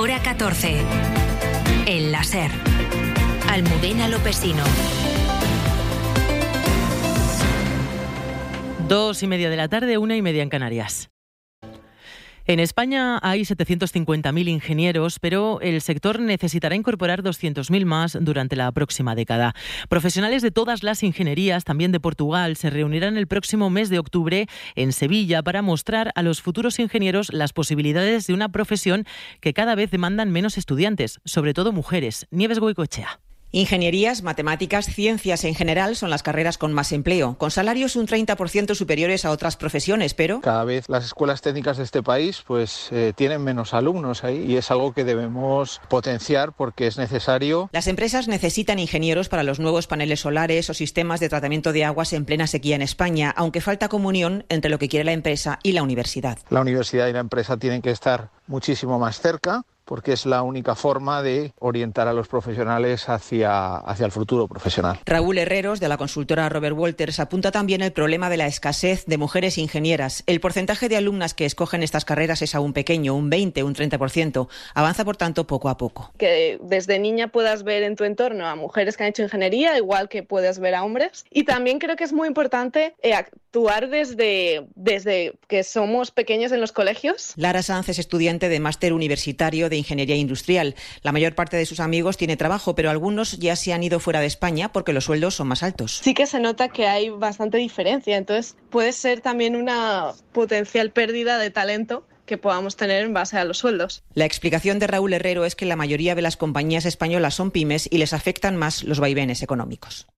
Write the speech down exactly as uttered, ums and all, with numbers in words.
Hora catorce. El láser. Almudena Lopesino. Dos y media de la tarde, una y media en Canarias. En España hay setecientos cincuenta mil ingenieros, pero el sector necesitará incorporar doscientos mil más durante la próxima década. Profesionales de todas las ingenierías, también de Portugal, se reunirán el próximo mes de octubre en Sevilla para mostrar a los futuros ingenieros las posibilidades de una profesión que cada vez demandan menos estudiantes, sobre todo mujeres. Nieves Goicoechea. Ingenierías, matemáticas, ciencias en general son las carreras con más empleo, con salarios un treinta por ciento superiores a otras profesiones, pero cada vez las escuelas técnicas de este país pues eh, tienen menos alumnos ahí y es algo que debemos potenciar porque es necesario. Las empresas necesitan ingenieros para los nuevos paneles solares o sistemas de tratamiento de aguas en plena sequía en España, aunque falta comunión entre lo que quiere la empresa y la universidad. La universidad y la empresa tienen que estar muchísimo más cerca, porque es la única forma de orientar a los profesionales hacia, hacia el futuro profesional. Raúl Herreros, de la consultora Robert Walters, apunta también el problema de la escasez de mujeres ingenieras. El porcentaje de alumnas que escogen estas carreras es aún pequeño, un veinte, un treinta por ciento. Avanza, por tanto, poco a poco. Que desde niña puedas ver en tu entorno a mujeres que han hecho ingeniería, igual que puedes ver a hombres. Y también creo que es muy importante eh, actuar desde, desde que somos pequeños en los colegios. Lara Sanz es estudiante de máster universitario de Ingeniería Industrial. La mayor parte de sus amigos tiene trabajo, pero algunos ya se han ido fuera de España porque los sueldos son más altos. Sí que se nota que hay bastante diferencia, entonces puede ser también una potencial pérdida de talento que podamos tener en base a los sueldos. La explicación de Raúl Herrero es que la mayoría de las compañías españolas son pymes y les afectan más los vaivenes económicos.